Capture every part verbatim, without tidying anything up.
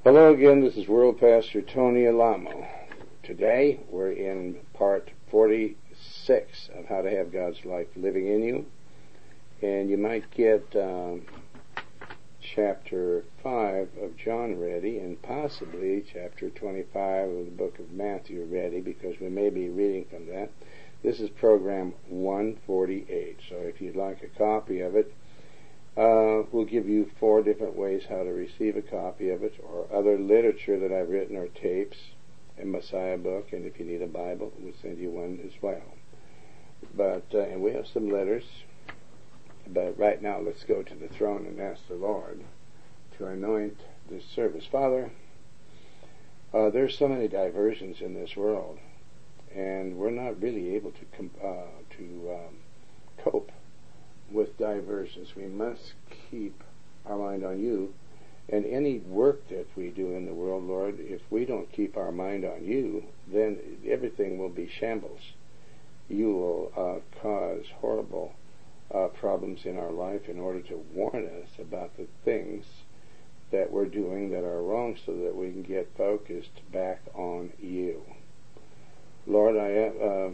Hello again, this is World Pastor Tony Alamo. Today we're in part forty-six of How to Have God's Life Living in You. And you might get um, chapter five of John ready and possibly chapter twenty-five of the book of Matthew ready, because we may be reading from that. This is program one forty-eight, so if you'd like a copy of it, Uh, we'll give you four different ways how to receive a copy of it, or other literature that I've written, or tapes, a Messiah book, and if you need a Bible, we'll send you one as well. But, uh, and we have some letters, but right now let's go to the throne and ask the Lord to anoint this service. Father, uh, there's so many diversions in this world, and we're not really able to, com- uh, to um, cope with diversions. We must keep our mind on you, and any work that we do in the world, Lord, if we don't keep our mind on you, then everything will be shambles. You will uh, cause horrible uh, problems in our life in order to warn us about the things that we're doing that are wrong, so that we can get focused back on you. Lord, I uh,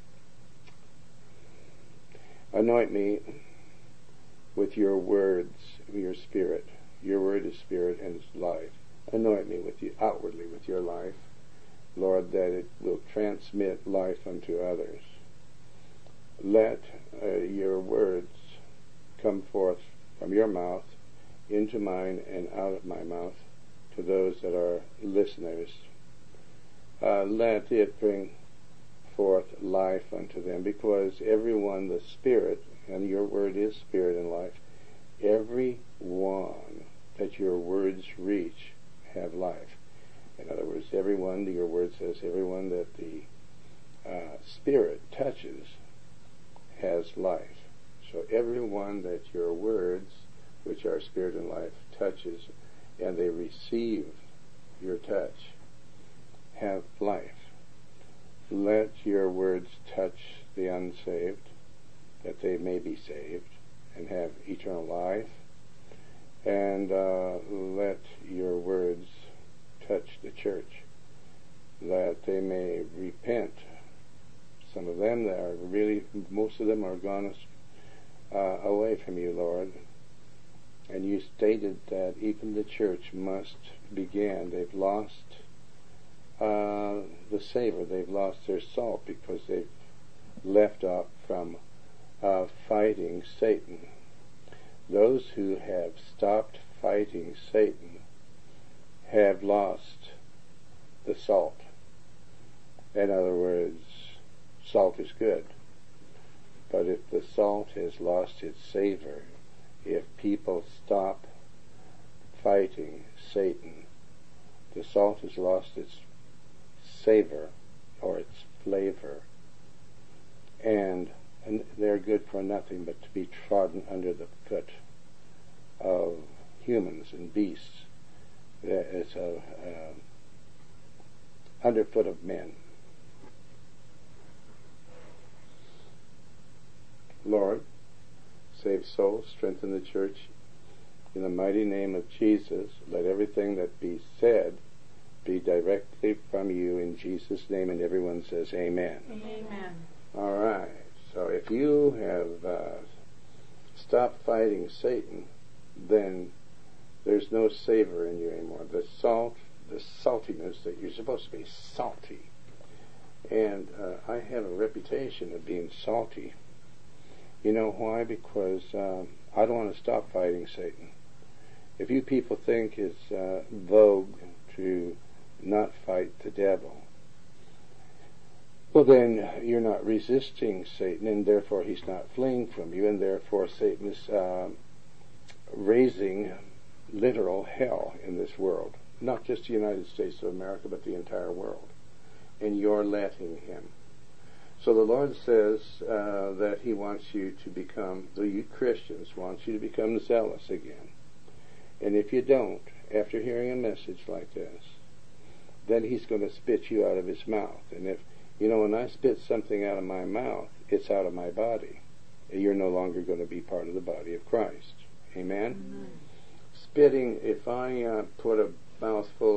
anoint me with your words, your spirit. Your word is spirit and is life. Anoint me with you outwardly with your life, Lord, that it will transmit life unto others. Let uh, your words come forth from your mouth into mine and out of my mouth to those that are listeners. Uh, let it bring forth life unto them, because everyone, the Spirit, and your word is spirit and life, every one that your words reach have life. In other words, everyone, your word says, everyone that the uh, Spirit touches has life. So everyone that your words, which are spirit and life, touches, and they receive your touch, have life. Let your words touch the unsaved, that they may be saved and have eternal life. And uh, let your words touch the church, that they may repent. Some of them that are really, most of them are gone uh, away from you, Lord. And you stated that even the church must begin. They've lost uh, the savor. They've lost their salt because they've left off from Uh, fighting Satan. Those who have stopped fighting Satan have lost the salt. In other words, salt is good. But if the salt has lost its savor, if people stop fighting Satan, the salt has lost its savor or its flavor, and and they're good for nothing but to be trodden under the foot of humans and beasts. It's a, a underfoot of men. Lord, save souls, strengthen the church. In the mighty name of Jesus, let everything that be said be directly from you in Jesus' name, and everyone says amen. Amen. All right. So if you have uh, stopped fighting Satan, then there's no savor in you anymore. The salt, the saltiness that you're supposed to be salty. And uh, I have a reputation of being salty. You know why? Because uh, I don't want to stop fighting Satan. If you people think it's uh, vogue to not fight the devil, well, then you're not resisting Satan, and therefore he's not fleeing from you, and therefore Satan is uh, raising literal hell in this world. Not just the United States of America, but the entire world. And you're letting him. So the Lord says uh, that he wants you to become, the you Christians wants you to become zealous again. And if you don't, after hearing a message like this, then he's going to spit you out of his mouth. And if You know, when I spit something out of my mouth, it's out of my body. You're no longer going to be part of the body of Christ. Amen? Amen. Spitting, if I uh, put a mouthful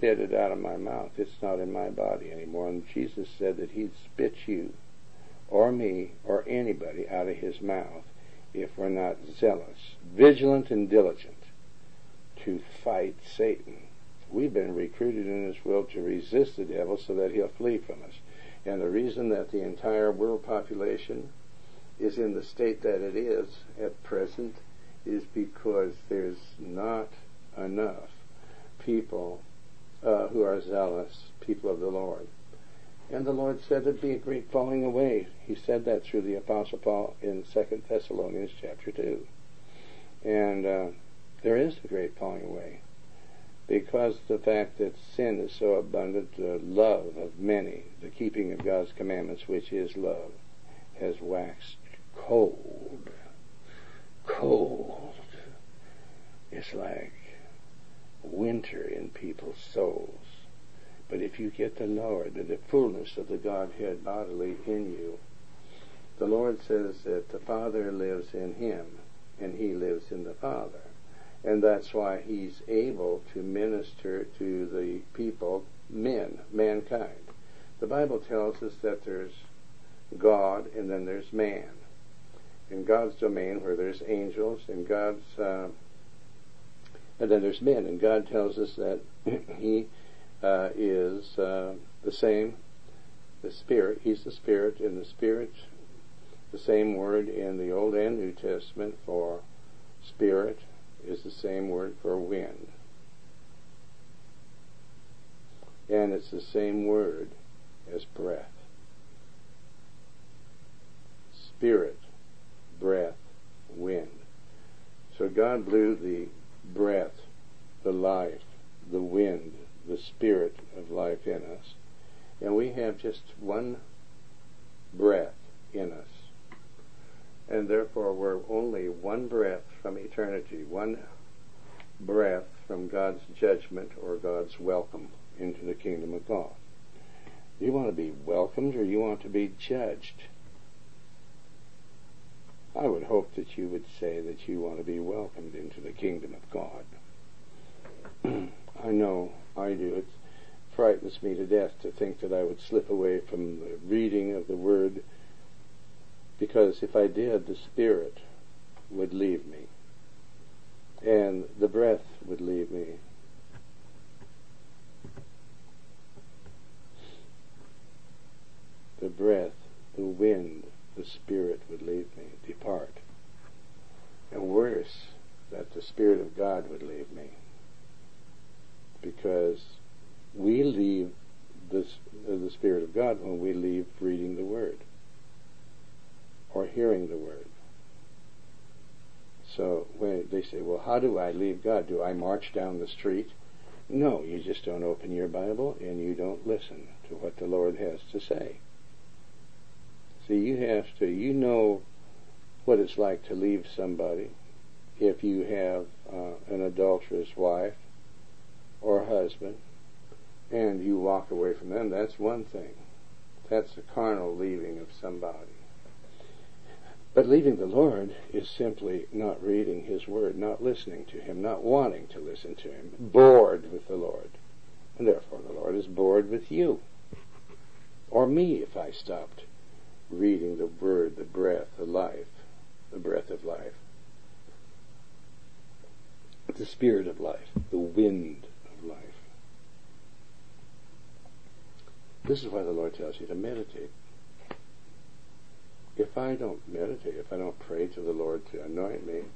spit it out of my mouth. It's not in my body anymore. And Jesus said that he'd spit you or me or anybody out of his mouth if we're not zealous, vigilant, and diligent to fight Satan. We've been recruited in this world to resist the devil so that he'll flee from us. And the reason that the entire world population is in the state that it is at present is because there's not enough people uh, who are zealous, people of the Lord. And the Lord said it'd be a great falling away. He said that through the Apostle Paul in Second Thessalonians chapter two. And uh, there is a great falling away, because the fact that sin is so abundant, the love of many, the keeping of God's commandments, which is love, has waxed cold. Cold. It's like winter in people's souls. But if you get the Lord and the fullness of the Godhead bodily in you, the Lord says that the Father lives in him and he lives in the Father. And that's why he's able to minister to the people, men, mankind. The Bible tells us that there's God and then there's man. In God's domain, where there's angels, and God's, uh, and then there's men. And God tells us that he uh, is uh, the same, the Spirit. He's the Spirit, and the Spirit, the same word in the Old and New Testament for Spirit, is the same word for wind. And it's the same word as breath. Spirit, breath, wind. So God blew the breath, the life, the wind, the spirit of life in us. And we have just one breath in us. And therefore we're only one breath from eternity, one breath from God's judgment or God's welcome into the kingdom of God. Do you want to be welcomed or do you want to be judged? I would hope that you would say that you want to be welcomed into the kingdom of God. I know I do. It frightens me to death to think that I would slip away from the reading of the Word, because if I did, the Spirit would leave me, and the breath would leave me. The breath, the wind, the Spirit would leave me, depart. And worse, that the Spirit of God would leave me. Because we leave the, the Spirit of God when we leave reading the Word or hearing the Word. So when they say, well, how do I leave God? Do I march down the street? No, you just don't open your Bible and you don't listen to what the Lord has to say. See, you have to, you know what it's like to leave somebody if you have uh, an adulterous wife or husband and you walk away from them. That's one thing. That's a carnal leaving of somebody. But leaving the Lord is simply not reading His Word, not listening to Him, not wanting to listen to Him, bored with the Lord. And therefore the Lord is bored with you. Or me if I stopped reading the Word, the breath, the life, the breath of life, the Spirit of life, the wind of life. This is why the Lord tells you to meditate. If I don't meditate, if I don't pray to the Lord to anoint me,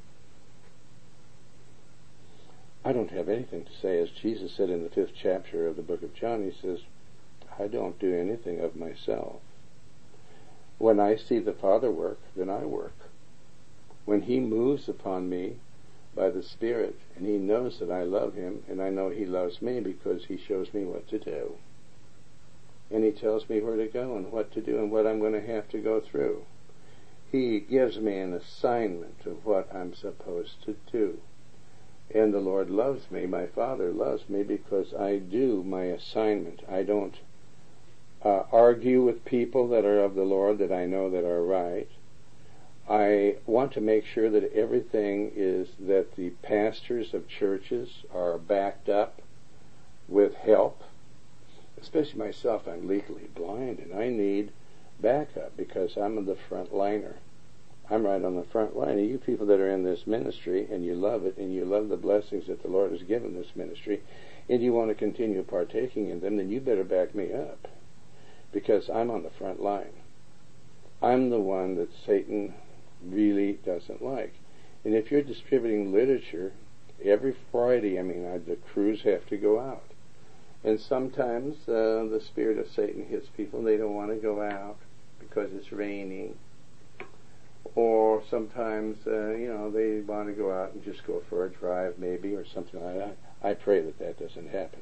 I don't have anything to say. As Jesus said in the fifth chapter of the book of John, He says, I don't do anything of myself. When I see the Father work, then I work. When He moves upon me by the Spirit, and He knows that I love Him, and I know He loves me because He shows me what to do. And He tells me where to go and what to do and what I'm going to have to go through. He gives me an assignment of what I'm supposed to do. And the Lord loves me, my Father loves me, because I do my assignment. I don't uh, argue with people that are of the Lord that I know that are right. I want to make sure that everything is, that the pastors of churches are backed up with help. Especially myself, I'm legally blind, and I need backup because I'm the front liner. I'm right on the front line. And you people that are in this ministry, and you love it, and you love the blessings that the Lord has given this ministry, and you want to continue partaking in them, then you better back me up, because I'm on the front line. I'm the one that Satan really doesn't like. And if you're distributing literature, every Friday, I mean, I, the crews have to go out. And sometimes uh, the spirit of Satan hits people, and they don't want to go out because it's raining. Or sometimes, uh, you know, they want to go out and just go for a drive maybe or something like that. I pray that that doesn't happen.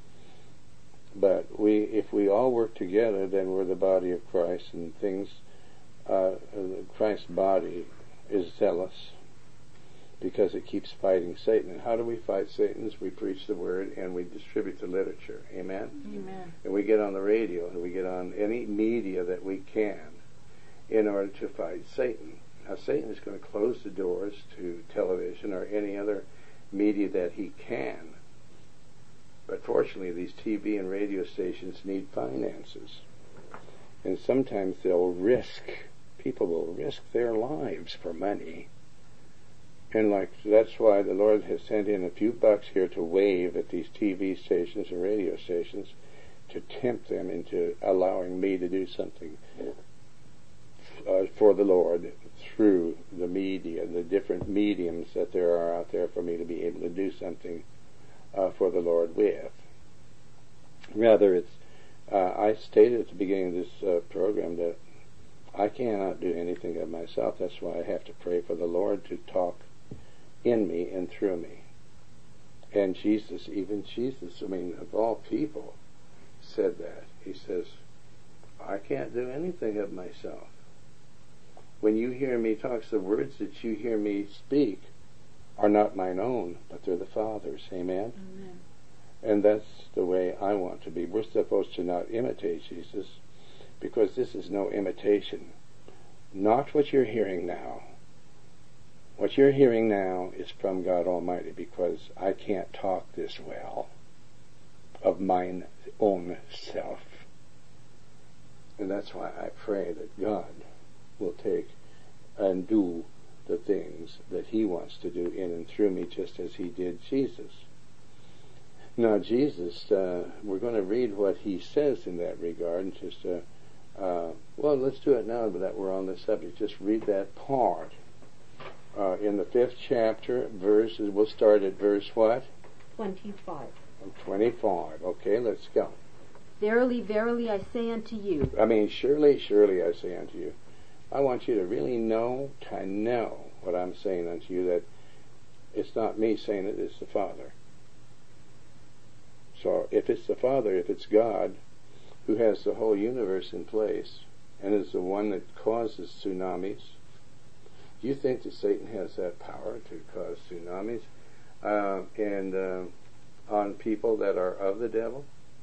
But we, if we all work together, then we're the body of Christ, and things, uh, Christ's body is zealous because it keeps fighting Satan. And how do we fight Satan? We preach the word and we distribute the literature. Amen? Amen. And we get on the radio and we get on any media that we can in order to fight Satan. Now, Satan is going to close the doors to television or any other media that he can. But fortunately, these T V and radio stations need finances. And sometimes they'll risk, people will risk their lives for money. And like that's why the Lord has sent in a few bucks here to wave at these T V stations and radio stations to tempt them into allowing me to do something uh, for the Lord through the media, the different mediums that there are out there for me to be able to do something uh, for the Lord with. Rather, it's uh, I stated at the beginning of this uh, program that I cannot do anything of myself. That's why I have to pray for the Lord to talk in me and through me. And Jesus, even Jesus, I mean, of all people, said that. He says, I can't do anything of myself. When you hear me talk, the words that you hear me speak are not mine own, but they're the Father's. Amen? Amen. And that's the way I want to be. We're supposed to not imitate Jesus, because this is no imitation. Not what you're hearing now. What you're hearing now is from God Almighty, because I can't talk this well of mine own self. And that's why I pray that God will take and do the things that He wants to do in and through me, just as He did Jesus. Now, Jesus, uh, we're going to read what He says in that regard, and just, uh, uh, well, let's do it now that we're on the subject. Just read that part. Uh, in the fifth chapter, verses, we'll start at verse what? twenty-five. twenty-five. Okay, let's go. Verily, verily, I say unto you. I mean, surely, surely, I say unto you. I want you to really know, to know what I'm saying unto you, that it's not me saying it, it's the Father. So, if it's the Father, if it's God, who has the whole universe in place, and is the one that causes tsunamis, do you think that Satan has that power to cause tsunamis uh, and uh, on people that are of the devil?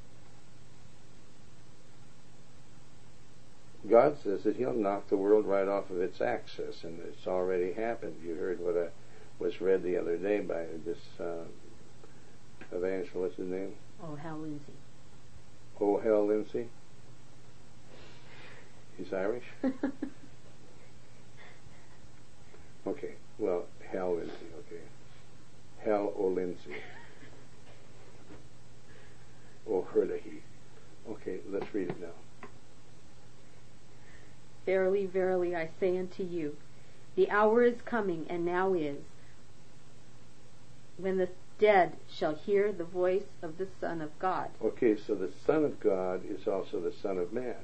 God says that He'll knock the world right off of its axis, and it's already happened. You heard what I was read the other day by this uh, evangelist, what's his name? Oh, Hal Lindsey. Oh, Hal Lindsey? He's Irish? Okay, well, Hal Lindsey, okay. Hal O'Lindsey. O'Hurley. Okay, let's read it now. Verily, verily, I say unto you, the hour is coming, and now is, when the dead shall hear the voice of the Son of God. Okay, so the Son of God is also the Son of Man.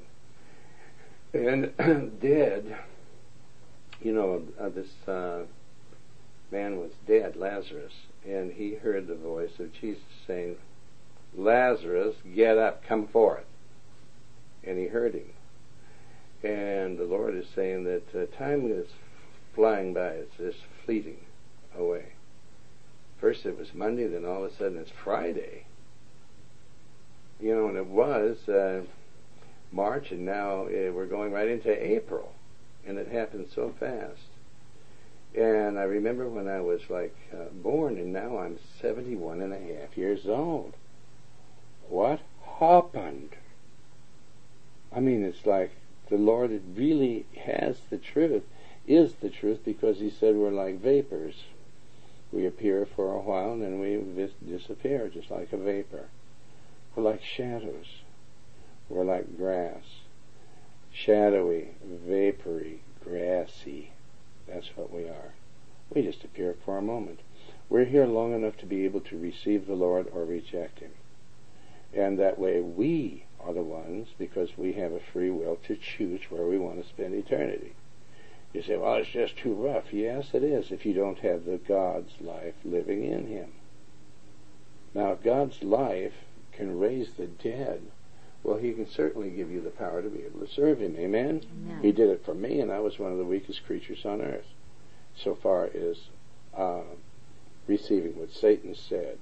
And dead, you know, uh, this uh, man was dead, Lazarus, and he heard the voice of Jesus saying, Lazarus, get up, come forth. And he heard him. And the Lord is saying that uh, time is flying by, it's just fleeting away. First it was Monday, then all of a sudden it's Friday. You know, and it was uh, March, and now uh, we're going right into April. And it happened so fast. And I remember when I was like uh, born, and now I'm seventy-one and a half years old. what happened? I mean, it's like the Lord really has the truth, is the truth, because he said we're like vapors. We appear for a while and then we vis- disappear, just like a vapor. We're like shadows. We're like grass. Shadowy, vapory, grassy. That's what we are. We just appear for a moment. We're here long enough to be able to receive the Lord or reject him. And that way we are the ones, because we have a free will, to choose where we want to spend eternity. You say, well, it's just too rough. Yes, it is, if you don't have the God's life living in him. Now, if God's life can raise the dead, well, he can certainly give you the power to be able to serve him. Amen? Amen. He did it for me, and I was one of the weakest creatures on earth, so far as uh, receiving what Satan said.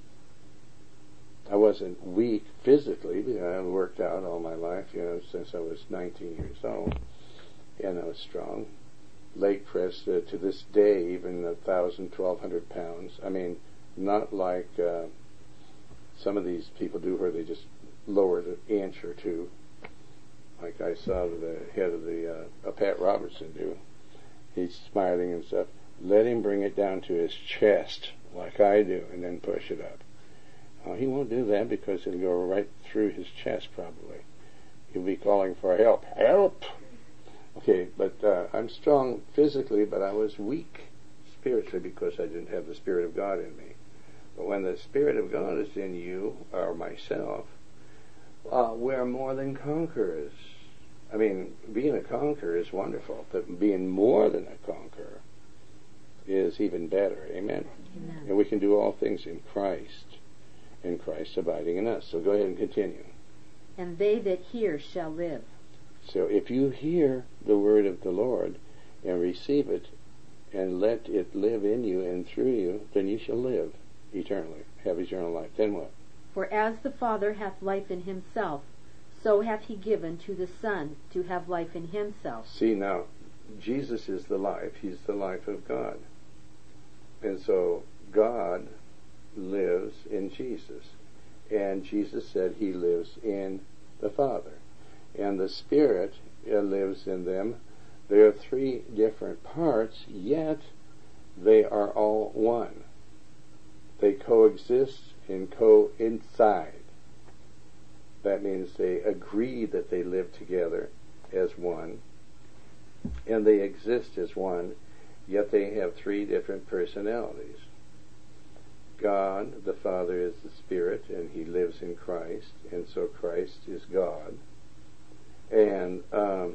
I wasn't weak physically, because I worked out all my life, you know, since I was nineteen years old. And I was strong. Leg press uh, to this day, even a thousand, twelve hundred pounds. I mean, not like uh, some of these people do, where they just lower it an inch or two, like I saw the head of the uh, uh, Pat Robertson do. He's smiling and stuff. Let him bring it down to his chest, like I do, and then push it up. Uh, he won't do that because it'll go right through his chest, probably. He'll be calling for help. Help! Okay, but uh, I'm strong physically, but I was weak spiritually because I didn't have the Spirit of God in me. But when the Spirit of God is in you, or myself, uh, we're more than conquerors. I mean, being a conqueror is wonderful, but being more than a conqueror is even better. Amen? Amen. And we can do all things in Christ, and Christ abiding in us. So go ahead and continue. And they that hear shall live. So if you hear the word of the Lord and receive it and let it live in you and through you, then you shall live eternally, have eternal life. Then what? For as the Father hath life in himself, so hath he given to the Son to have life in himself. See, now, Jesus is the life. He's the life of God. And so God lives in Jesus. And Jesus said he lives in the Father. And the Spirit uh, lives in them. There are three different parts, yet they are all one. They coexist and coincide. That means they agree that they live together as one, and they exist as one, yet they have three different personalities. God, the Father, is the Spirit, and he lives in Christ, and so Christ is God. And um,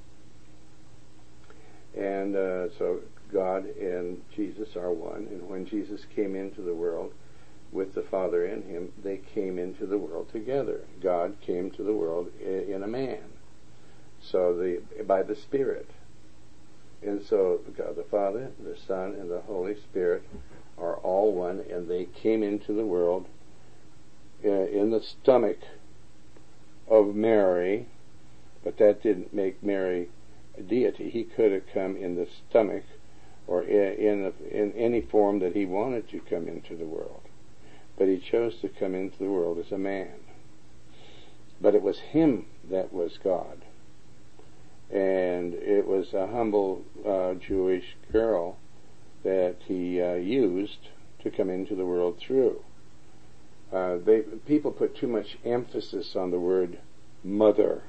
and uh, so God and Jesus are one. And when Jesus came into the world with the Father in him, they came into the world together. God came to the world in a man, so the by the Spirit. And so God the Father, the Son, and the Holy Spirit are all one, and they came into the world uh, in the stomach of Mary. But that didn't make Mary a deity. He could have come in the stomach or in, in, in any form that he wanted to come into the world. But he chose to come into the world as a man. But it was him that was God. And it was a humble uh, Jewish girl that he uh, used to come into the world through. Uh, they, people put too much emphasis on the word mother.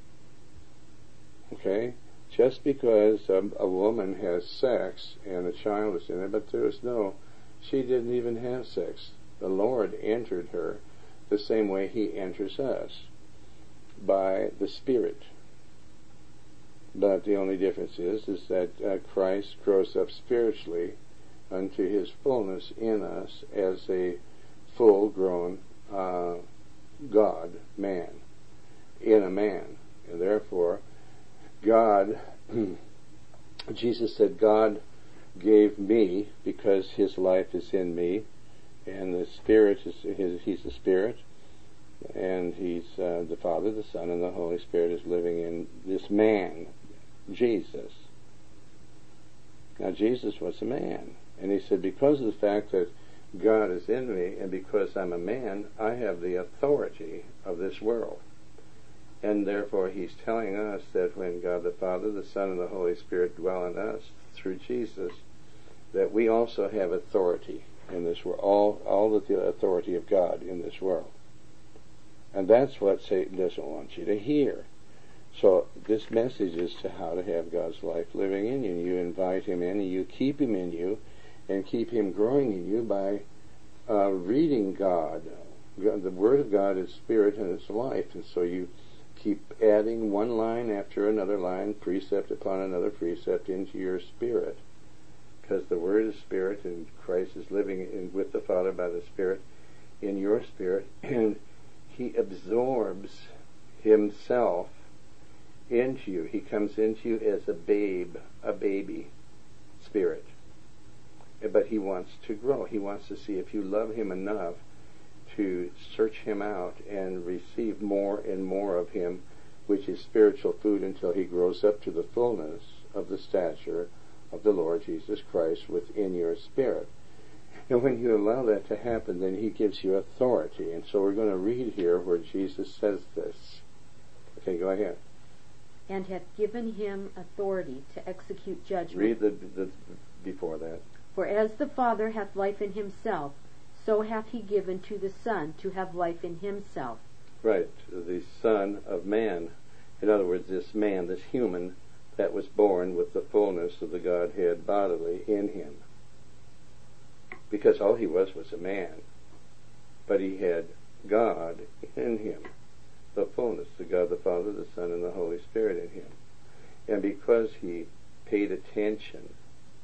Okay? Just because a, a woman has sex and a child is in it, but there was no, she didn't even have sex. The Lord entered her the same way he enters us, by the Spirit. But the only difference is, is that uh, Christ grows up spiritually unto his fullness in us as a full-grown uh, God, man, in a man. And therefore, God, Jesus said, God gave me because his life is in me, and the Spirit is his, he's the Spirit, and he's uh, the Father, the Son, and the Holy Spirit is living in this man, Jesus. Now, Jesus was a man, and he said because of the fact that God is in me, and because I'm a man, I have the authority of this world. And therefore he's telling us that when God the Father, the Son, and the Holy Spirit dwell in us through Jesus, that we also have authority in this world, all, all of the authority of God in this world. And that's what Satan doesn't want you to hear. So this message is to how to have God's life living in you. You invite him in, and you keep him in you, and keep him growing in you by uh, reading God. God. The Word of God is spirit and it's life, and so you keep adding one line after another line, precept upon another precept into your spirit, because the Word is spirit, and Christ is living in, with the Father by the Spirit in your spirit, and he absorbs himself into you. He comes into you as a babe, a baby spirit. But he wants to grow. He wants to see if you love him enough to search him out and receive more and more of him, which is spiritual food, until he grows up to the fullness of the stature of the Lord Jesus Christ within your spirit. And when you allow that to happen, then he gives you authority. And so we're going to read here where Jesus says this. Okay, go ahead. And hath given him authority to execute judgment. Read the, the before that. For as the Father hath life in himself, so hath he given to the Son to have life in himself. Right, the Son of Man. In other words, this man, this human, that was born with the fullness of the Godhead bodily in him. Because all he was was a man. But he had God in him. The fullness, the God the Father, the Son, and the Holy Spirit in him. And because he paid attention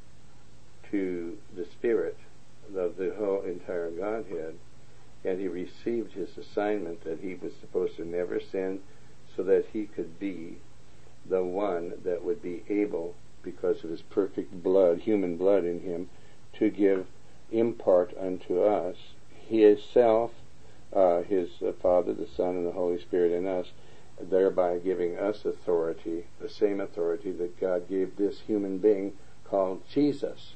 to the Spirit of the whole entire Godhead, and he received his assignment that he was supposed to never sin, so that he could be the one that would be able, because of his perfect blood, human blood in him, to give, impart unto us his self, Uh, his uh, Father, the Son, and the Holy Spirit in us, thereby giving us authority, the same authority that God gave this human being called Jesus.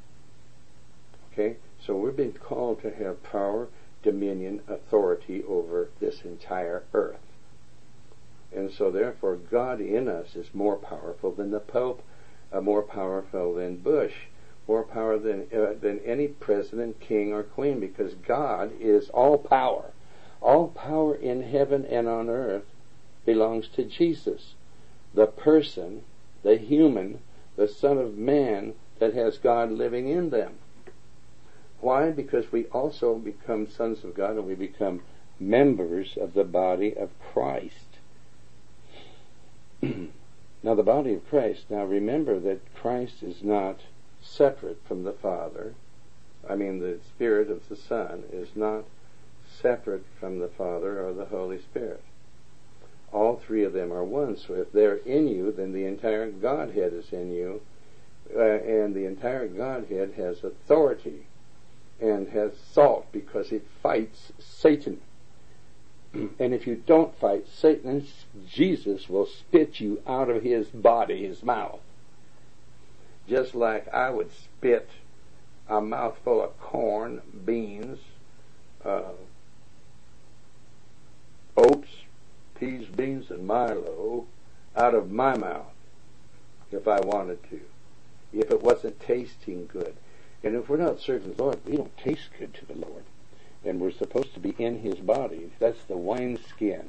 Okay? So we're being called to have power, dominion, authority over this entire earth. And so therefore God in us is more powerful than the Pope, uh, more powerful than Bush, more power than uh, than any president, king, or queen, because God is all power. All power in heaven and on earth belongs to Jesus, the person, the human, the Son of Man that has God living in them. Why? Because we also become sons of God, and we become members of the body of Christ. Now the body of Christ, now remember that Christ is not separate from the Father. I mean, the Spirit of the Son is not separate from the Father or the Holy Spirit. All three of them are one. So if they're in you, then the entire Godhead is in you, uh, and the entire Godhead has authority and has salt, because it fights Satan. And if you don't fight Satan, Jesus will spit you out of his body, his mouth. Just like I would spit a mouthful of corn, beans, uh, oats, peas, beans, and Milo out of my mouth if I wanted to, if it wasn't tasting good. And if we're not serving the Lord, we don't taste good to the Lord. And we're supposed to be in his body. That's the wineskin.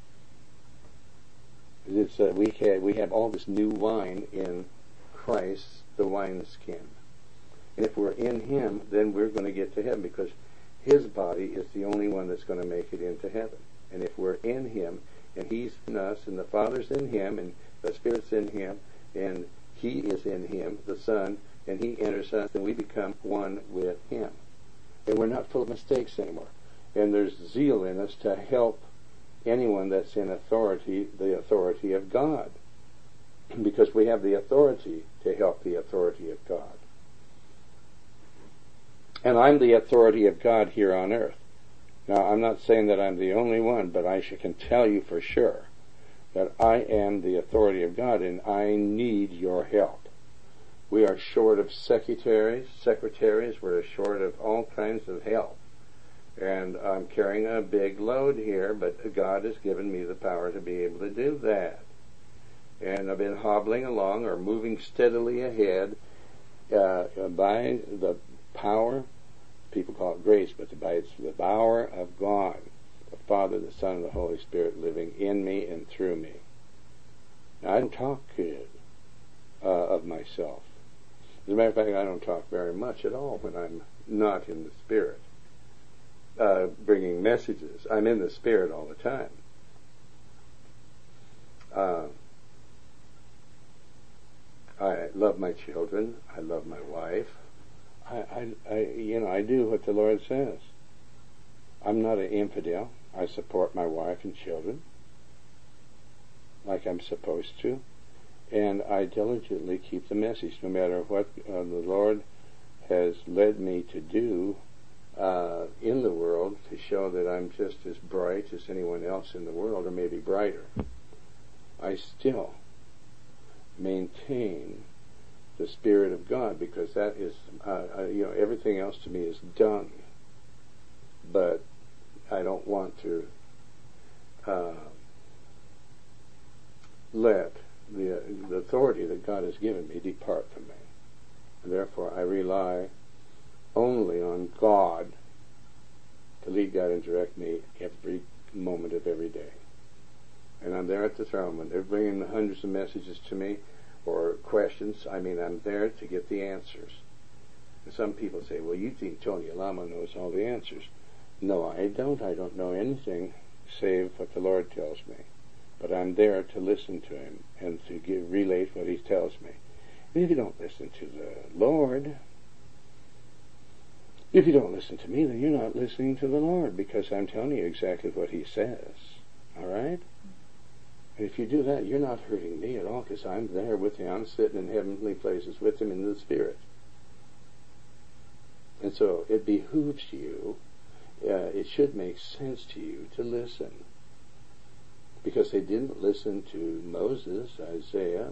It's, uh, we, have, we have all this new wine in Christ, the wineskin. And if we're in him, then we're going to get to heaven, because his body is the only one that's going to make it into heaven. And if we're in him, and he's in us, and the Father's in him, and the Spirit's in him, and he is in him, the Son, and he enters us, then we become one with him. And we're not full of mistakes anymore. And there's zeal in us to help anyone that's in authority, the authority of God. Because we have the authority to help the authority of God. And I'm the authority of God here on earth. Now, I'm not saying that I'm the only one, but I can tell you for sure that I am the authority of God, and I need your help. We are short of secretaries, secretaries. We're short of all kinds of help. And I'm carrying a big load here, but God has given me the power to be able to do that. And I've been hobbling along or moving steadily ahead uh, by the power, people call it grace, but by it's the power of God, the Father, the Son, and the Holy Spirit living in me and through me. Now, I don't talk good uh, of myself. As a matter of fact, I don't talk very much at all when I'm not in the Spirit. Uh, bringing messages. I'm in the Spirit all the time. Uh, I love my children. I love my wife. I, I, I, you know, I do what the Lord says. I'm not an infidel. I support my wife and children like I'm supposed to, and I diligently keep the message, no matter what uh, the Lord has led me to do Uh, in the world, to show that I'm just as bright as anyone else in the world, or maybe brighter. I still maintain the Spirit of God, because that is, uh, uh, you know, everything else to me is dung. But I don't want to uh, let the, uh, the authority that God has given me depart from me. And therefore, I rely only on God to lead, guide, and direct me every moment of every day. And I'm there at the throne. When they're bringing hundreds of messages to me, or questions, I mean, I'm there to get the answers. And some people say, well, you think Tony Alamo knows all the answers. No, I don't. I don't know anything save what the Lord tells me. But I'm there to listen to Him and to give, relate what He tells me. And if you don't listen to the Lord, if you don't listen to me, then you're not listening to the Lord, because I'm telling you exactly what He says. All right? And if you do that, you're not hurting me at all, because I'm there with Him. I'm sitting in heavenly places with Him in the Spirit. And so it behooves you, uh, it should make sense to you to listen. Because they didn't listen to Moses, Isaiah,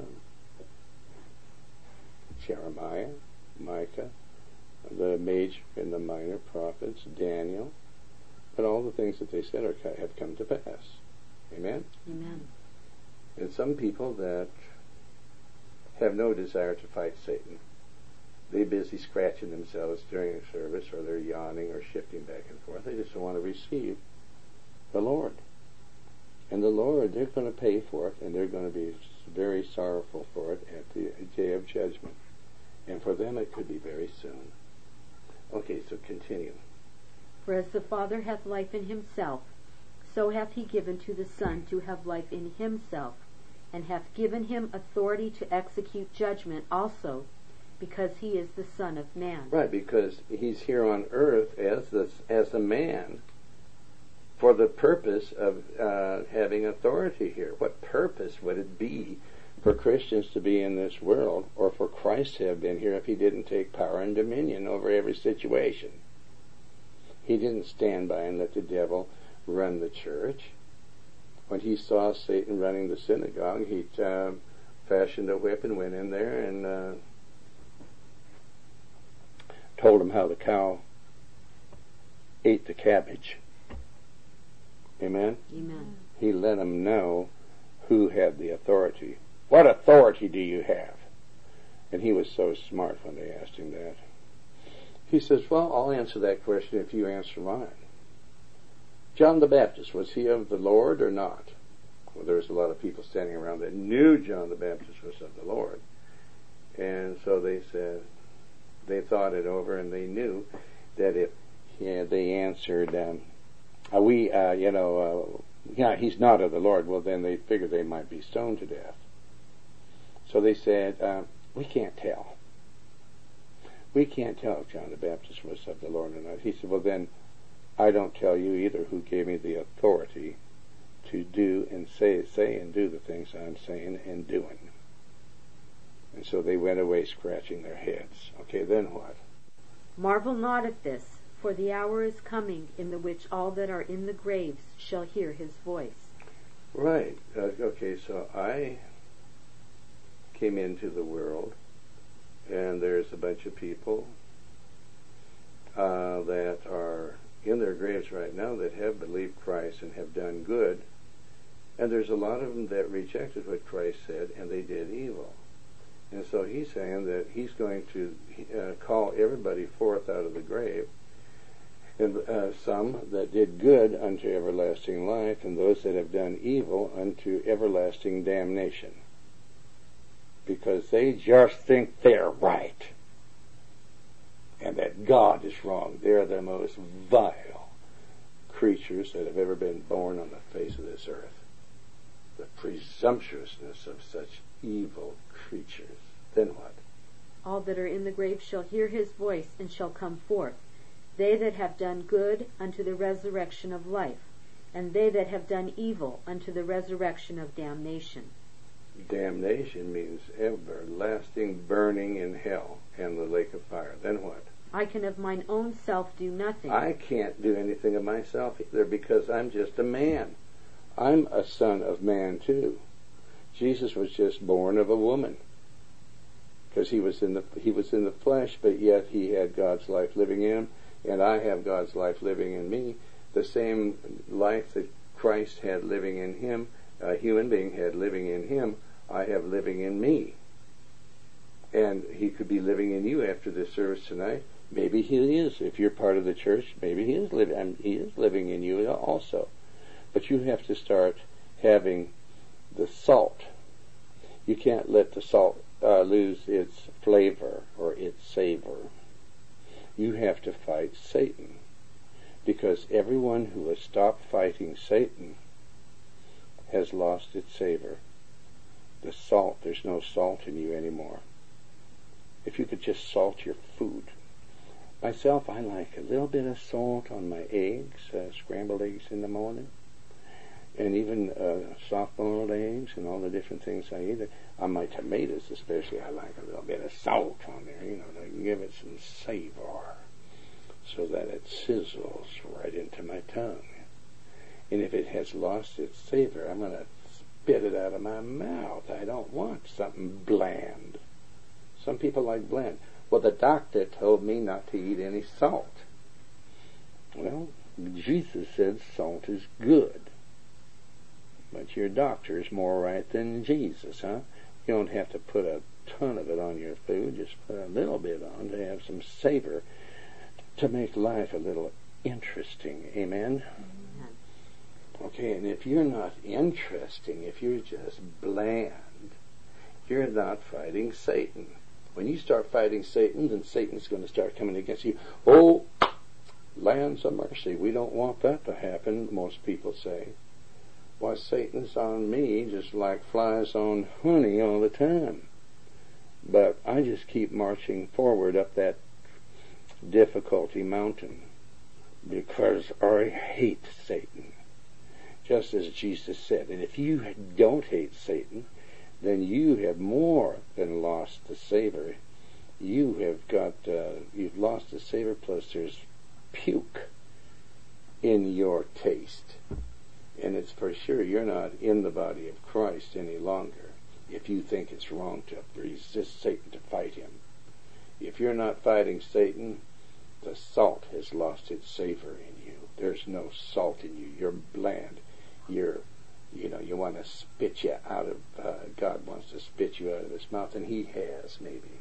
Jeremiah, Micah, the major and the minor prophets, Daniel, and all the things that they said are, have come to pass. Amen? Amen. And some people that have no desire to fight Satan, they're busy scratching themselves during a service, or they're yawning or shifting back and forth. They just don't want to receive the Lord. And the Lord, they're going to pay for it, and they're going to be very sorrowful for it at the day of judgment. And for them it could be very soon. Okay, so continue. For as the Father hath life in Himself, so hath He given to the Son to have life in Himself, and hath given Him authority to execute judgment also, because He is the Son of Man. Right, because He's here on earth as the, as a man for the purpose of uh, having authority here. What purpose would it be for Christians to be in this world, or for Christ to have been here, if He didn't take power and dominion over every situation? He didn't stand by and let the devil run the church. When He saw Satan running the synagogue, He uh, fashioned a whip and went in there and uh, told him how the cow ate the cabbage. Amen? Amen. He let him know who had the authority. What authority do you have? And he was so smart when they asked him that. He says, well, I'll answer that question if you answer mine. John the Baptist, was he of the Lord or not? Well, there was a lot of people standing around that knew John the Baptist was of the Lord. And so they said, they thought it over, and they knew that if yeah, they answered, um, uh, we, uh, you know, uh, yeah, he's not of the Lord, well, then they figured they might be stoned to death. So they said, uh, we can't tell. We can't tell if John the Baptist was of the Lord or not. He said, well, then I don't tell you either who gave me the authority to do and say, say and do the things I'm saying and doing. And so they went away scratching their heads. Okay, then what? Marvel not at this, for the hour is coming in the which all that are in the graves shall hear His voice. Right. Uh, okay, so I came into the world and there's a bunch of people uh, that are in their graves right now that have believed Christ and have done good, and there's a lot of them that rejected what Christ said and they did evil. And so he's saying that he's going to uh, call everybody forth out of the grave, and uh, some that did good unto everlasting life, and those that have done evil unto everlasting damnation, because they just think they're right and that God is wrong. They're the most vile creatures that have ever been born on the face of this earth. The presumptuousness of such evil creatures. Then what? All that are in the grave shall hear his voice and shall come forth, they that have done good unto the resurrection of life, and they that have done evil unto the resurrection of damnation. Damnation means everlasting burning in hell and the lake of fire. Then what? I can of mine own self do nothing. I can't do anything of myself either, because I'm just a man. I'm a son of man too. Jesus was just born of a woman, because he was in the he was in the flesh, but yet he had God's life living in him, and I have God's life living in me. The same life that Christ had living in him, a human being had living in him, I have living in me. And he could be living in you after this service tonight. Maybe he is. If you're part of the church, maybe he is living. I mean, he is living in you also. But you have to start having the salt. You can't let the salt uh, lose its flavor or its savor. You have to fight Satan, because everyone who has stopped fighting Satan has lost its savor. The salt, there's no salt in you anymore. If you could just salt your food. Myself, I like a little bit of salt on my eggs, uh, scrambled eggs in the morning, and even uh, soft-boiled eggs and all the different things I eat. On my tomatoes especially, I like a little bit of salt on there, you know, to give it some savor, so that it sizzles right into my tongue. And if it has lost its savor, I'm going to spit it out of my mouth. I don't want something bland. Some people like bland. Well, the doctor told me not to eat any salt. Well, Jesus said salt is good. But your doctor is more right than Jesus, huh? You don't have to put a ton of it on your food. Just put a little bit on to have some savor, to make life a little interesting. Amen? Amen. Okay, and if you're not interesting, if you're just bland, you're not fighting Satan. When you start fighting Satan, then Satan's going to start coming against you. Oh, lands of mercy. We don't want that to happen, most people say. Why, Satan's on me just like flies on honey all the time. But I just keep marching forward up that difficulty mountain, because I hate Satan, just as Jesus said. And if you don't hate Satan, then you have more than lost the savor. You have got, uh, you've lost the savor, plus there's puke in your taste. And it's for sure you're not in the body of Christ any longer if you think it's wrong to resist Satan, to fight him. If you're not fighting Satan, the salt has lost its savor in you. There's no salt in you. You're bland. You're You know, you want to spit you out of, uh, God wants to spit you out of his mouth, and he has, maybe.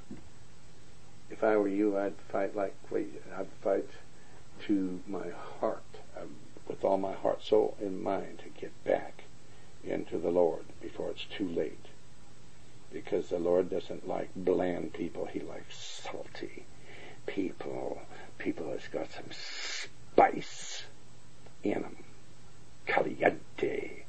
If I were you, I'd fight like, I'd fight to my heart, um, with all my heart, soul, and mind, to get back into the Lord before it's too late. Because the Lord doesn't like bland people. He likes salty people. People that's got some spice in them. Caliente.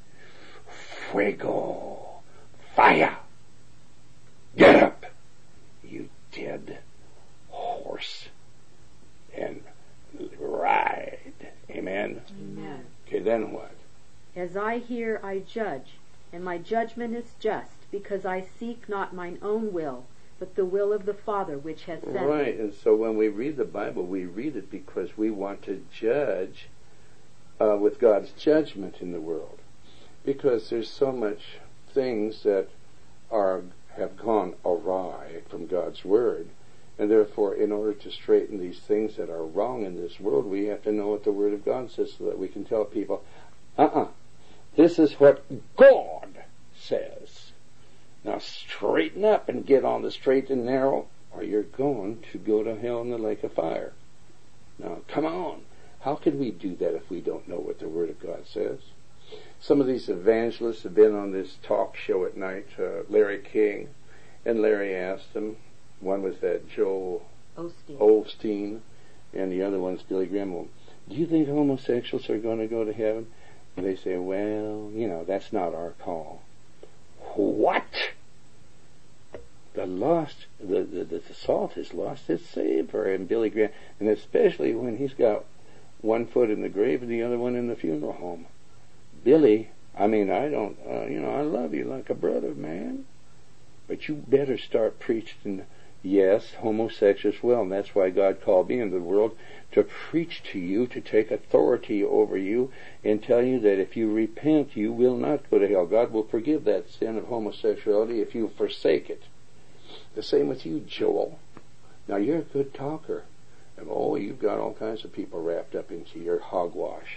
Fuego. Fire. Get up, you dead horse, and ride. Amen? Amen. Okay, then what? As I hear, I judge, and my judgment is just, because I seek not mine own will, but the will of the Father which has sent me. Right, and so when we read the Bible, we read it because we want to judge uh, with God's judgment in the world. Because there's so much things that are have gone awry from God's God's Word. And therefore, in order to straighten these things that are wrong in this world, we have to know what the Word of God says so that we can tell people, uh-uh, this is what God says. Now straighten up and get on the straight and narrow, or you're going to go to hell in the lake of fire. Now, come on. How can we do that if we don't know what the Word of God says? Some of these evangelists have been on this talk show at night, uh, Larry King, and Larry asked them, one was that Joel Osteen. Osteen, and the other one's Billy Graham. Well, do you think homosexuals are going to go to heaven? And they say, well, you know, that's not our call. What? The lost, the, the, the salt has lost its savor, and Billy Graham, and especially when he's got one foot in the grave and the other one in the funeral home. Billy, I mean, I don't, uh, you know, I love you like a brother, man, but you better start preaching. Yes, homosexuals will, and that's why God called me into the world to preach to you, to take authority over you, and tell you that if you repent, you will not go to hell. God will forgive that sin of homosexuality if you forsake it. The same with you, Joel. Now, you're a good talker, and oh, you've got all kinds of people wrapped up into your hogwash.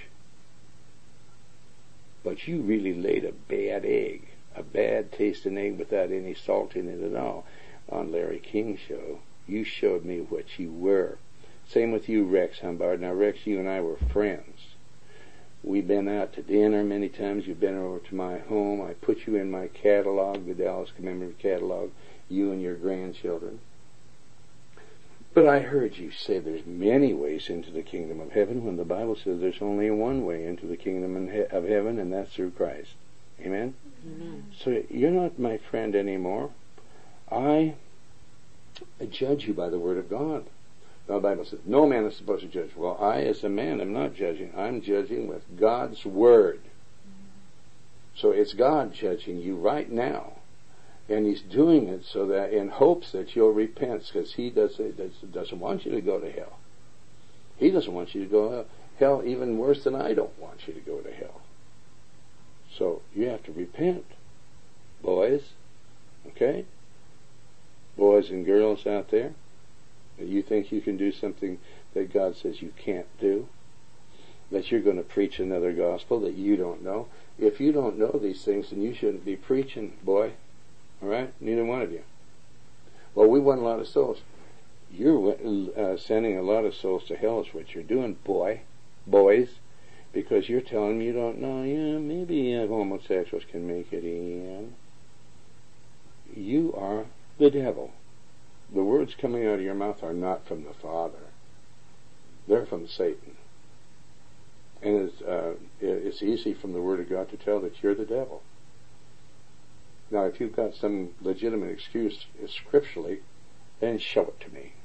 But you really laid a bad egg, a bad tasting egg without any salt in it at all. On Larry King's show, you showed me what you were. Same with you, Rex Humbard. Now, Rex, you and I were friends. We've been out to dinner many times. You've been over to my home. I put you in my catalog, the Dallas Commemorative Catalog, you and your grandchildren. But I heard you say there's many ways into the kingdom of heaven when the Bible says there's only one way into the kingdom of heaven, and that's through Christ. Amen? Amen. So you're not my friend anymore. I judge you by the Word of God. Now the Bible says, no man is supposed to judge. Well, I as a man am not judging. I'm judging with God's Word. So it's God judging you right now. And He's doing it so that in hopes that you'll repent, because He does, doesn't want you to go to hell. He doesn't want you to go to hell even worse than I don't want you to go to hell. So you have to repent, boys. Okay? Boys and girls out there, that you think you can do something that God says you can't do, that you're going to preach another gospel that you don't know. If you don't know these things, then you shouldn't be preaching, boy. All right? Neither one of you. Well, we won a lot of souls. You're uh, sending a lot of souls to hell is what you're doing, boy, boys, because you're telling them you don't know. Yeah, maybe uh, homosexuals can make it in. You are the devil. The words coming out of your mouth are not from the Father. They're from Satan. And it's, uh, it's easy from the Word of God to tell that you're the devil. Now, if you've got some legitimate excuse scripturally, then show it to me.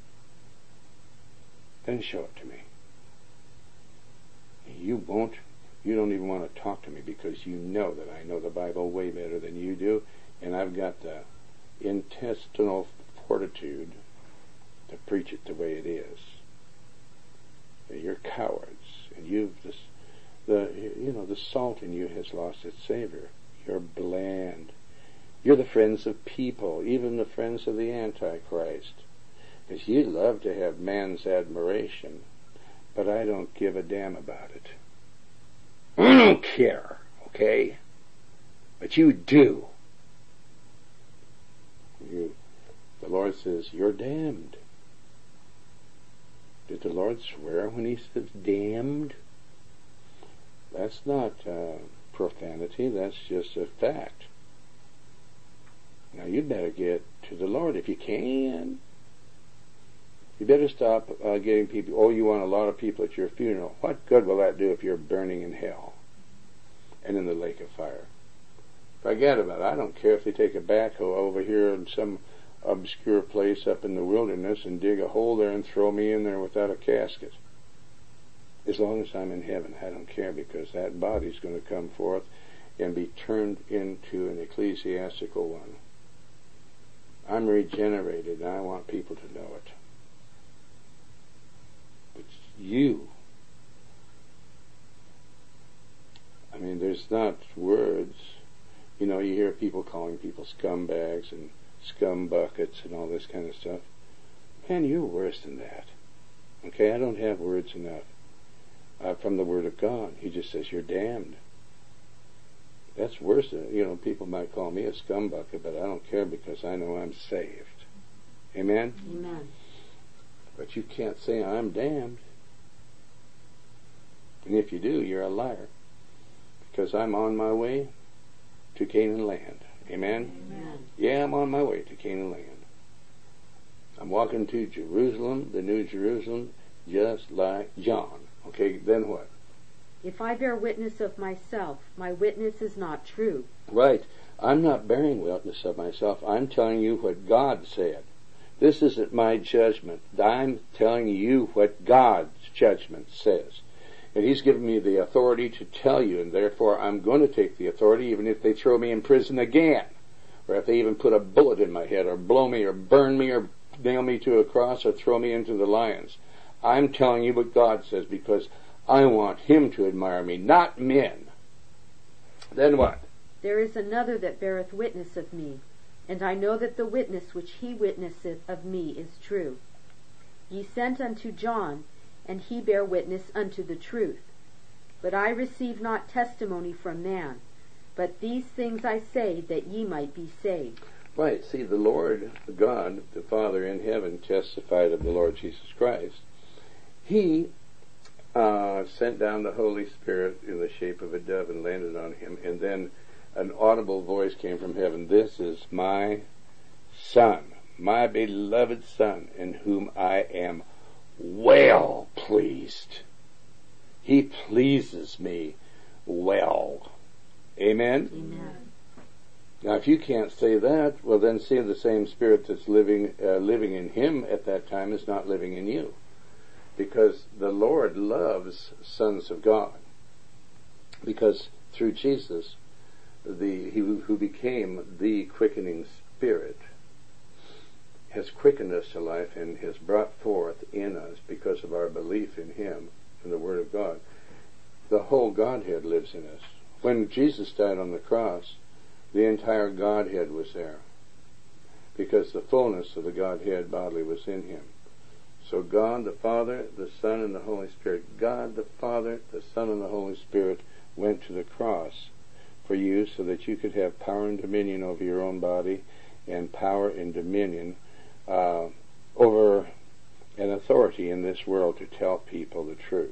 Then show it to me. You won't. You don't even want to talk to me because you know that I know the Bible way better than you do, and I've got the intestinal fortitude to preach it the way it is. You're cowards, and you've this, the you know the salt in you has lost its savor. You're bland. You're the friends of people, even the friends of the Antichrist, because you love to have man's admiration, but I don't give a damn about it. I don't care, okay? But you do. You, the Lord says, you're damned. Did the Lord swear when He says damned? That's not uh, profanity, that's just a fact. Now you better get to the Lord if you can. You better stop uh, getting people, oh, you want a lot of people at your funeral. What good will that do if you're burning in hell and in the lake of fire? Forget about it. I don't care if they take a backhoe over here in some obscure place up in the wilderness and dig a hole there and throw me in there without a casket. As long as I'm in heaven, I don't care, because that body's going to come forth and be turned into an ecclesiastical one. I'm regenerated, and I want people to know it. But you, I mean, there's not words. You know, you hear people calling people scumbags and scum buckets and all this kind of stuff. Man, you're worse than that. Okay, I don't have words enough uh, from the Word of God. He just says you're damned. That's worse than, you know, people might call me a scum bucket, but I don't care because I know I'm saved. Amen? Amen. But you can't say I'm damned. And if you do, you're a liar. Because I'm on my way to Canaan land. Amen? Amen. Yeah, I'm on my way to Canaan land. I'm walking to Jerusalem, the New Jerusalem, just like John. Okay, then what? If I bear witness of myself, my witness is not true. Right. I'm not bearing witness of myself. I'm telling you what God said. This isn't my judgment. I'm telling you what God's judgment says. And He's given me the authority to tell you, and therefore I'm going to take the authority even if they throw me in prison again, or if they even put a bullet in my head, or blow me, or burn me, or nail me to a cross, or throw me into the lions. I'm telling you what God says because I want Him to admire me, not men. Then what? There is another that beareth witness of me, and I know that the witness which he witnesseth of me is true. Ye sent unto John, and he bare witness unto the truth. But I receive not testimony from man, but these things I say, that ye might be saved. Right. See, the Lord, God, the Father in heaven, testified of the Lord Jesus Christ. He uh, sent down the Holy Spirit in the shape of a dove and landed on Him, and then an audible voice came from heaven. This is my Son, my beloved Son, in whom I am well pleased. He pleases me well. Amen? Amen. Now, if you can't say that, well, then see the same Spirit that's living uh, living in Him at that time is not living in you. Because the Lord loves sons of God. Because through Jesus, the He who became the quickening Spirit has quickened us to life and has brought forth in us, because of our belief in Him and the Word of God, the whole Godhead lives in us. When Jesus died on the cross, the entire Godhead was there, because the fullness of the Godhead bodily was in Him. So God the Father, the Son, and the Holy Spirit, God the Father, the Son, and the Holy Spirit went to the cross for you so that you could have power and dominion over your own body, and power and dominion uh, over an authority in this world to tell people the truth.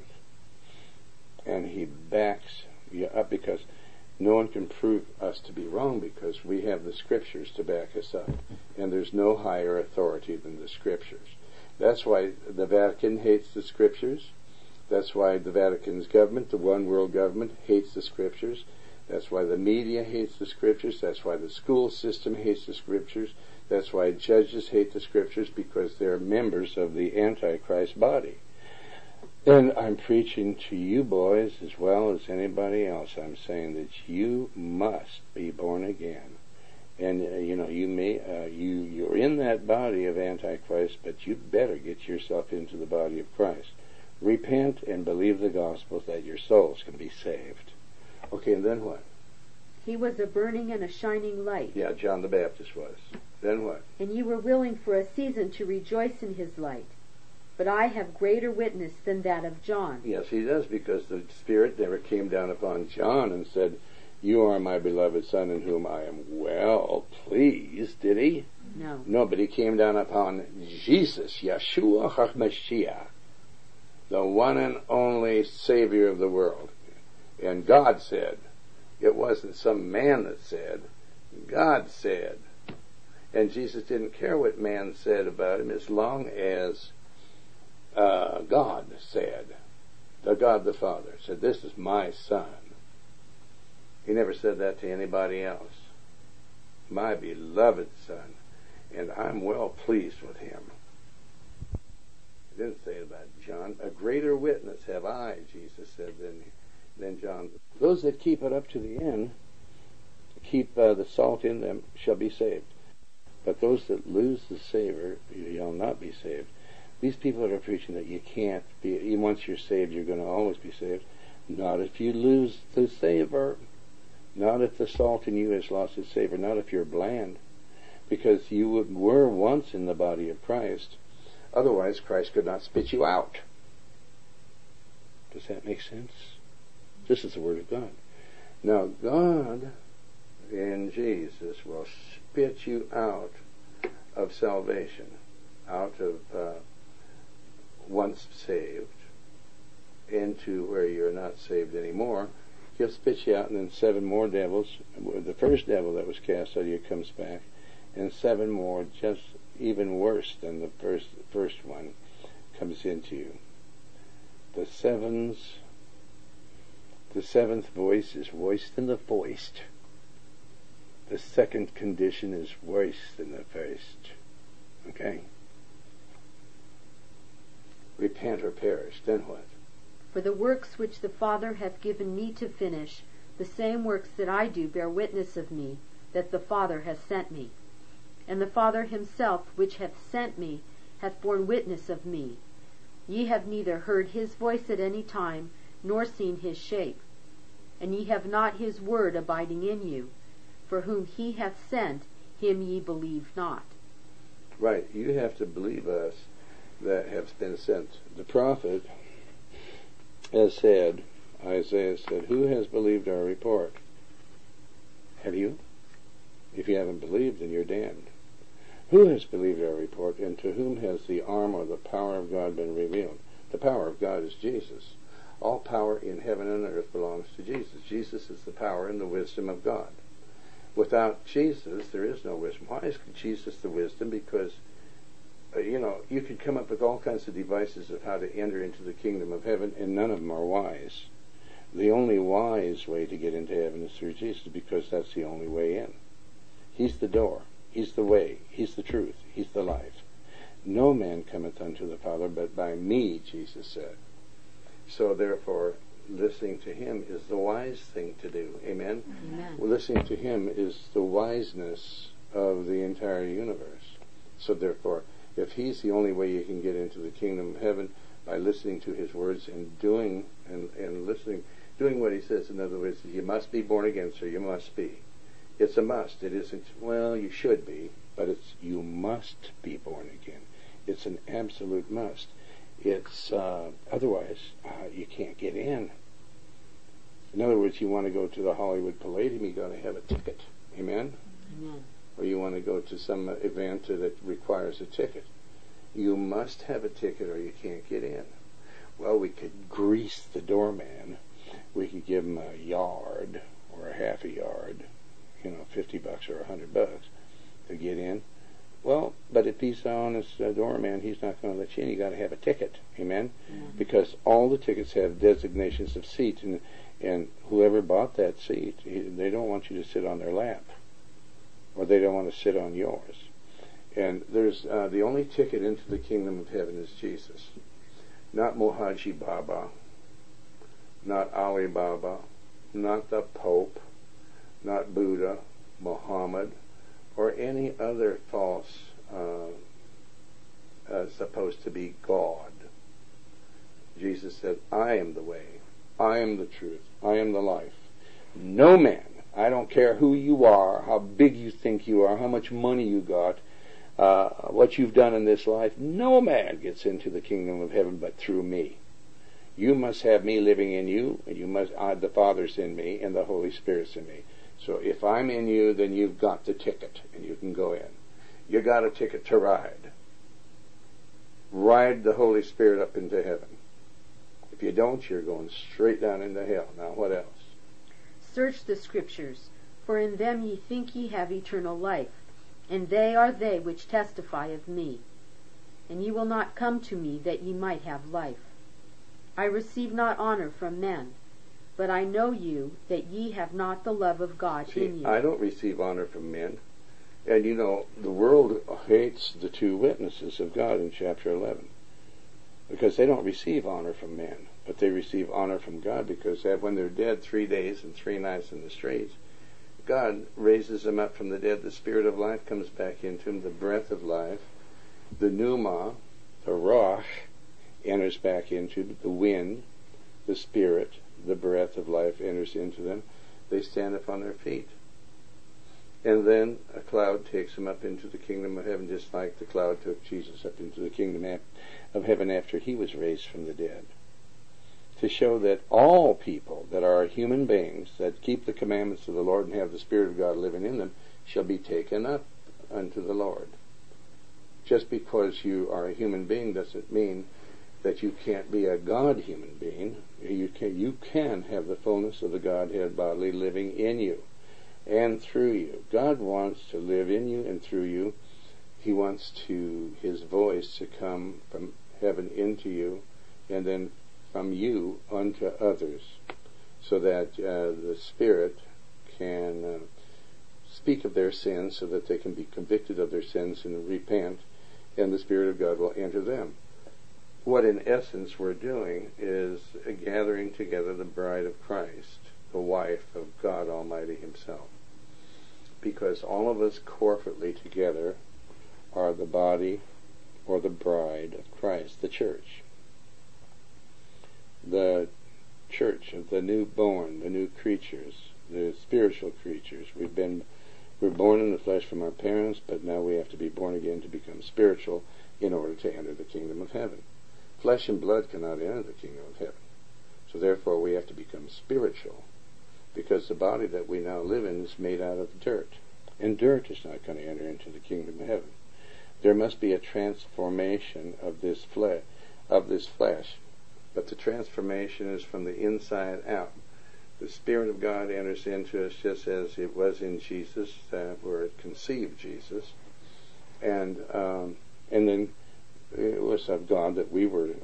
And He backs you up, because no one can prove us to be wrong, because we have the Scriptures to back us up. And there's no higher authority than the Scriptures. That's why the Vatican hates the Scriptures. That's why the Vatican's government, the one world government, hates the Scriptures. That's why the media hates the Scriptures. That's why the school system hates the Scriptures. That's why judges hate the Scriptures, because they're members of the Antichrist body. And I'm preaching to you boys as well as anybody else. I'm saying that you must be born again. And, uh, you know, you may, uh, you, you're in that body of Antichrist, but you better get yourself into the body of Christ. Repent and believe the gospel that your souls can be saved. Okay, and then what? He was a burning and a shining light. Yeah, John the Baptist was. Then what? And ye were willing for a season to rejoice in his light. But I have greater witness than that of John. Yes, he does, because the Spirit never came down upon John and said, "You are my beloved Son in whom I am well pleased," did he? No. No, but he came down upon Jesus, Yeshua HaMashiach, the one and only Savior of the world. And God said, it wasn't some man that said, God said. And Jesus didn't care what man said about him, as long as uh, God said, the God the Father said, "This is my Son." He never said that to anybody else. My beloved Son, and I'm well pleased with him. He didn't say it about John. A greater witness have I, Jesus said, than, than John. Those that keep it up to the end, keep uh, the salt in them, shall be saved. But those that lose the savor, you shall not be saved. These people that are preaching that you can't be, once you're saved, you're going to always be saved. Not if you lose the savor. Not if the salt in you has lost its savor. Not if you're bland. because you were once in the body of Christ. Otherwise, Christ could not spit you out. Does that make sense? This is the Word of God. Now, God in Jesus will spit you out of salvation, out of uh, once saved, into where you're not saved anymore. He'll spit you out, and then seven more devils. The first devil that was cast out of you comes back, and seven more, just even worse than the first first one, comes into you. The sevens, the seventh voice is voiced in the voiced. The second condition is worse than the first. Okay? Repent or perish. Then what? For the works which the Father hath given me to finish, the same works that I do bear witness of me, that the Father hath sent me. And the Father himself, which hath sent me, hath borne witness of me. Ye have neither heard his voice at any time, nor seen his shape. And ye have not his word abiding in you. For whom he hath sent, him ye believe not. Right, you have to believe us that have been sent. The prophet has said, Isaiah said, who has believed our report? Have you? If you haven't believed, then you're damned. Who has believed our report, and to whom has the arm or the power of God been revealed? The power of God is Jesus. All power in heaven and earth belongs to Jesus. Jesus is the power and the wisdom of God. Without Jesus, there is no wisdom. Why is Jesus the wisdom? Because, uh, you know, you could come up with all kinds of devices of how to enter into the kingdom of heaven, and none of them are wise. The only wise way to get into heaven is through Jesus, because that's the only way in. He's the door. He's the way. He's the truth. He's the life. No man cometh unto the Father but by me, Jesus said. So therefore, listening to him is the wise thing to do. Amen? Amen. Well, listening to him is the wiseness of the entire universe. So therefore, if he's the only way you can get into the kingdom of heaven, by listening to his words and doing and, and listening, doing what he says, in other words, you must be born again, so you must be. It's a must. It isn't, well, you should be, but it's, you must be born again. It's an absolute must. It's, uh, otherwise, uh, you can't get in. In other words, you want to go to the Hollywood Palladium, you got to have a ticket. Amen? Amen. Or you want to go to some event that requires a ticket. You must have a ticket or you can't get in. Well, we could grease the doorman. We could give him a yard or a half a yard, you know, fifty bucks or a hundred bucks to get in. Well, but if he's an honest uh, doorman, he's not going to let you in. You got to have a ticket. Amen? Mm-hmm. Because all the tickets have designations of seats, and and whoever bought that seat, he, they don't want you to sit on their lap, or they don't want to sit on yours. And there's uh, the only ticket into the kingdom of heaven is Jesus, not Mohaji Baba, not Ali Baba, not the Pope, not Buddha, Muhammad, or any other false uh, uh, supposed to be God. Jesus said, I am the way, I am the truth, I am the life. No man, I don't care who you are, how big you think you are, how much money you got, uh, what you've done in this life, no man gets into the kingdom of heaven but through me. You must have me living in you, and you must, uh, the Father's in me, and the Holy Spirit's in me. So if I'm in you, then you've got the ticket, and you can go in. You got a ticket to ride. Ride the Holy Spirit up into heaven. If you don't, you're going straight down into hell. Now, what else? Search the Scriptures, for in them ye think ye have eternal life, and they are they which testify of me. And ye will not come to me that ye might have life. I receive not honor from men, but I know you, that ye have not the love of God See, in you. I don't receive honor from men. And you know, the world hates the two witnesses of God in chapter eleven. Because they don't receive honor from men, but they receive honor from God, because when they're dead three days and three nights in the streets, God raises them up from the dead. The Spirit of life comes back into them, the breath of life. The pneuma, the ruach, enters back into the wind, the Spirit, the breath of life enters into them. They stand up on their feet. And then a cloud takes him up into the kingdom of heaven, just like the cloud took Jesus up into the kingdom of heaven after he was raised from the dead. To show that all people that are human beings, that keep the commandments of the Lord and have the Spirit of God living in them, shall be taken up unto the Lord. Just because you are a human being doesn't mean that you can't be a God human being. You can, you can have the fullness of the Godhead bodily living in you and through you. God wants to live in you and through you. He wants to His voice to come from heaven into you and then from you unto others, so that uh, the Spirit can uh, speak of their sins, so that they can be convicted of their sins and repent, and the Spirit of God will enter them. What in essence we're doing is gathering together the bride of Christ, the wife of God Almighty Himself, because all of us corporately together are the body or the bride of Christ, the church. The church of the newborn, the new creatures, the spiritual creatures. We've been, we're born in the flesh from our parents, but now we have to be born again to become spiritual in order to enter the kingdom of heaven. Flesh and blood cannot enter the kingdom of heaven. So therefore we have to become spiritual, because the body that we now live in is made out of dirt. And dirt is not going to enter into the kingdom of heaven. There must be a transformation of this flesh, of this flesh. But the transformation is from the inside out. The Spirit of God enters into us just as it was in Jesus, uh, where it conceived Jesus. And um, and then it was of God that we were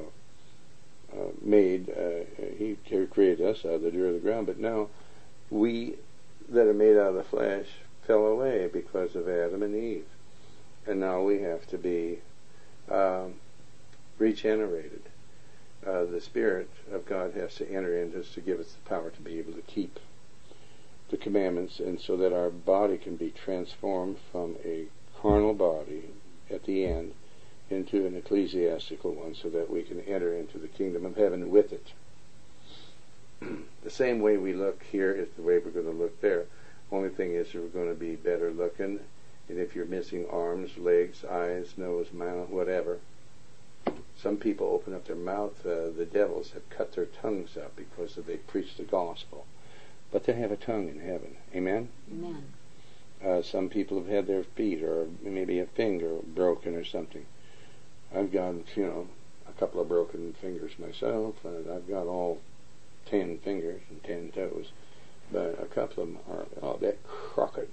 uh, uh, made. Uh, he created us out of the dirt of the ground. But now we that are made out of the flesh fell away because of Adam and Eve. And now we have to be um, regenerated. Uh, the Spirit of God has to enter into us to give us the power to be able to keep the commandments, and so that our body can be transformed from a carnal body at the end into an ecclesiastical one, so that we can enter into the kingdom of heaven with it. The same way we look here is the way we're going to look there. Only thing is, we're going to be better looking, and if you're missing arms, legs, eyes, nose, mouth, whatever. Some people open up their mouth, uh, the devils have cut their tongues out because they preach the gospel. But they have a tongue in heaven. Amen? Amen. Uh, some people have had their feet or maybe a finger broken or something. I've got, you know, a couple of broken fingers myself. And I've got all ten fingers and ten toes. But a couple of them are all that crooked.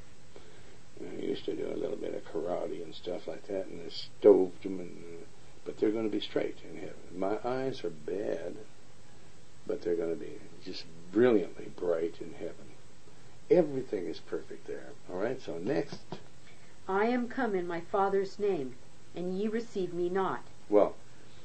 I used to do a little bit of karate and stuff like that, and I stoved them, and, uh, but they're going to be straight in heaven. My eyes are bad, but they're going to be just brilliantly bright in heaven. Everything is perfect there. All right, so next. I am come in my Father's name, and ye receive me not. Well,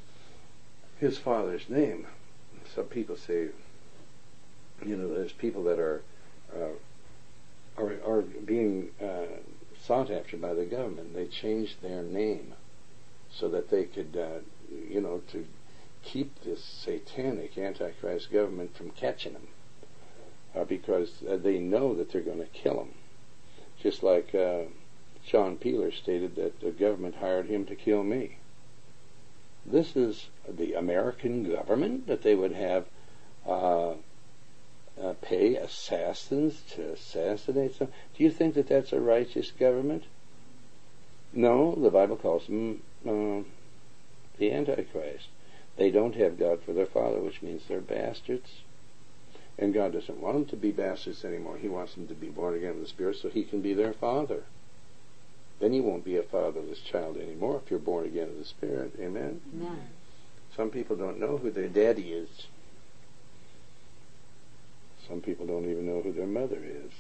His Father's name. Some people say, you know, there's people that are uh, are, are being uh, sought after by the government. They changed their name so that they could, uh, you know, to keep this satanic Antichrist government from catching them, uh, because uh, they know that they're going to kill them. Just like uh, John Peeler stated that the government hired him to kill me. This is the American government that they would have uh, uh, pay assassins to assassinate some. Do you think that that's a righteous government? No, the Bible calls them uh, the Antichrist. They don't have God for their father, which means they're bastards. And God doesn't want them to be bastards anymore. He wants them to be born again of the Spirit so He can be their father. Then you won't be a fatherless child anymore if you're born again of the Spirit. Amen? Amen. Some people don't know who their daddy is. Some people don't even know who their mother is.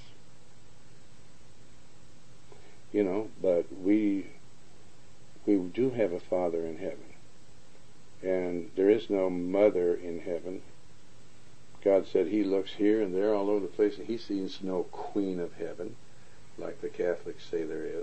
You know, but we we do have a Father in heaven. And there is no mother in heaven. God said He looks here and there all over the place, and He sees no Queen of Heaven, like the Catholics say there is.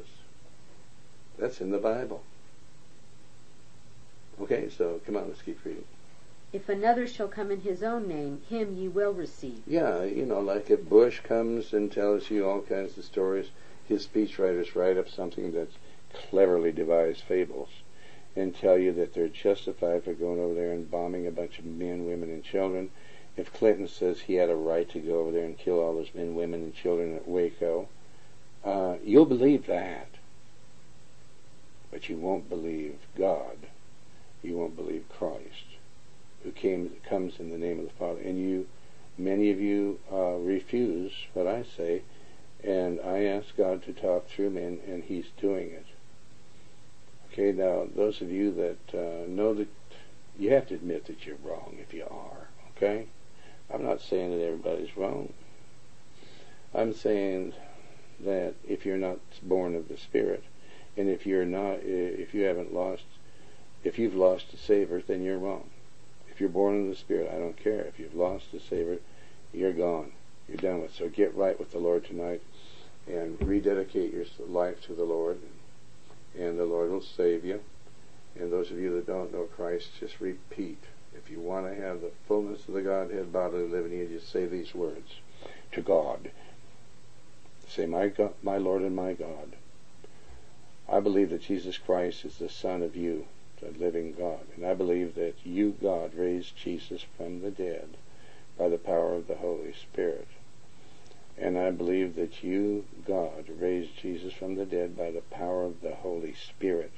That's in the Bible. Okay, so come on, let's keep reading. If another shall come in his own name, him ye will receive. Yeah, you know, like if Bush comes and tells you all kinds of stories, his speechwriters write up something that's cleverly devised fables and tell you that they're justified for going over there and bombing a bunch of men, women, and children. If Clinton says he had a right to go over there and kill all those men, women, and children at Waco, uh, you'll believe that. But you won't believe God. You won't believe Christ, who came comes in the name of the Father. And you, many of you, uh, refuse what I say, and I ask God to talk through me, and, and He's doing it. Okay, now, those of you that uh, know that, you have to admit that you're wrong if you are, okay? I'm not saying that everybody's wrong. I'm saying that if you're not born of the Spirit, and if you're not, if you haven't lost, if you've lost a Savior, then you're wrong. If you're born of the Spirit, I don't care. If you've lost a Savior, you're gone. You're done with it. So get right with the Lord tonight and rededicate your life to the Lord, and the Lord will save you. And those of you that don't know Christ, just repeat. If you want to have the fullness of the Godhead bodily living in you, just say these words to God. Say, my God, my Lord and my God, I believe that Jesus Christ is the Son of you, the living God. And I believe that you, God, raised Jesus from the dead by the power of the Holy Spirit. And I believe that you, God, raised Jesus from the dead by the power of the Holy Spirit.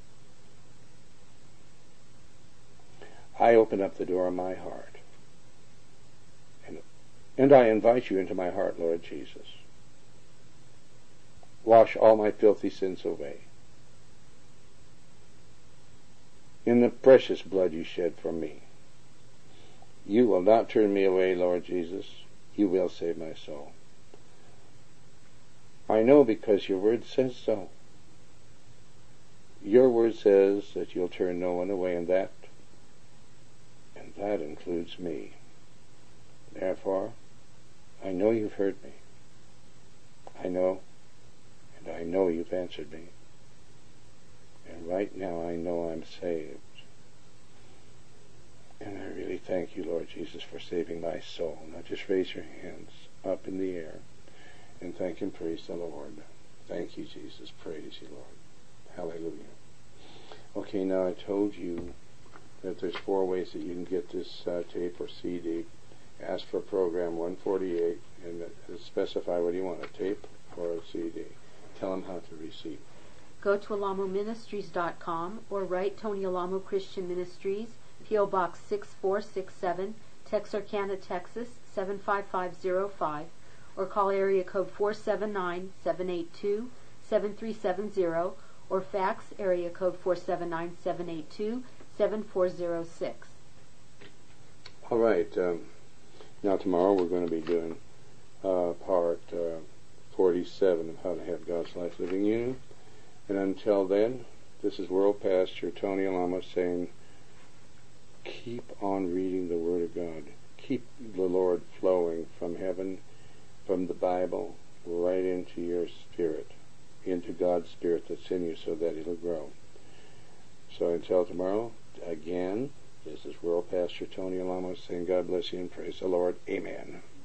I open up the door of my heart. And, and I invite you into my heart, Lord Jesus. Wash all my filthy sins away. In the precious blood you shed for me. You will not turn me away, Lord Jesus. You will save my soul. I know because your word says so. Your word says that you'll turn no one away, and that, and that includes me. Therefore, I know you've heard me. I know, and I know you've answered me. And right now I know I'm saved. And I really thank you, Lord Jesus, for saving my soul. Now just raise your hands up in the air and thank and praise the Lord. Thank you, Jesus. Praise you, Lord. Hallelujah. Okay, now I told you that there's four ways that you can get this uh, tape or C D. Ask for program one forty-eight and uh, specify what you want, a tape or a C D. Tell them how to receive. Go to alamo ministries dot com or write Tony Alamo Christian Ministries, P O Box six four six seven, Texarkana, Texas seven five five zero five, or call area code four seven nine, seven eight two, seven three seven zero, or fax area code four seven nine, seven eight two, seven four zero six. All right. Um, now tomorrow we're going to be doing uh, part uh, forty-seven of How to Have God's Life Living in You. And until then, this is World Pastor Tony Alamo saying, keep on reading the Word of God. Keep the Lord flowing from heaven, from the Bible, right into your spirit, into God's Spirit that's in you so that it'll grow. So until tomorrow, again, this is World Pastor Tony Alamo saying God bless you and praise the Lord. Amen.